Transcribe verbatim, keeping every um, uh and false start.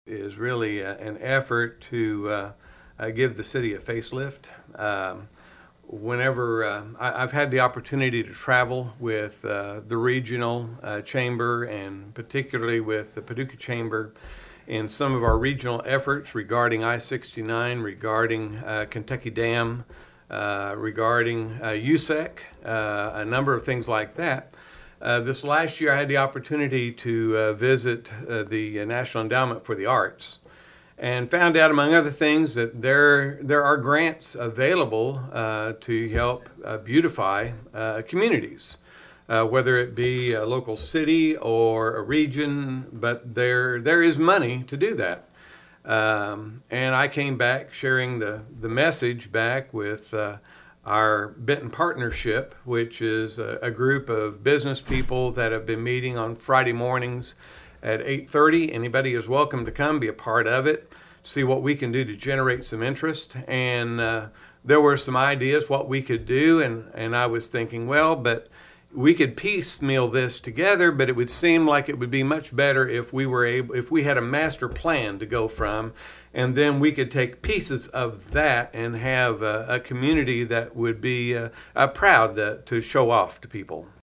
is really uh, an effort to uh, uh, give the city a facelift. Um, whenever uh, I, I've had the opportunity to travel with uh, the regional uh, chamber and particularly with the Paducah Chamber in some of our regional efforts regarding I sixty-nine, regarding uh, Kentucky Dam, uh, regarding uh, U S E C, uh, a number of things like that. Uh, this last year I had the opportunity to uh, visit uh, the National Endowment for the Arts and found out, among other things, that there there are grants available uh, to help uh, beautify uh, communities, uh, whether it be a local city or a region, but there there is money to do that. Um, and I came back sharing the, the message back with uh, our Benton Partnership, which is a, a group of business people that have been meeting on Friday mornings at eight thirty. Anybody is welcome to come be a part of it, see what we can do to generate some interest. And uh, there were some ideas what we could do, and, and I was thinking, well, but we could piecemeal this together, but it would seem like it would be much better if we were able, if we had a master plan to go from, and then we could take pieces of that and have a, a community that would be uh, uh, proud to, to show off to people.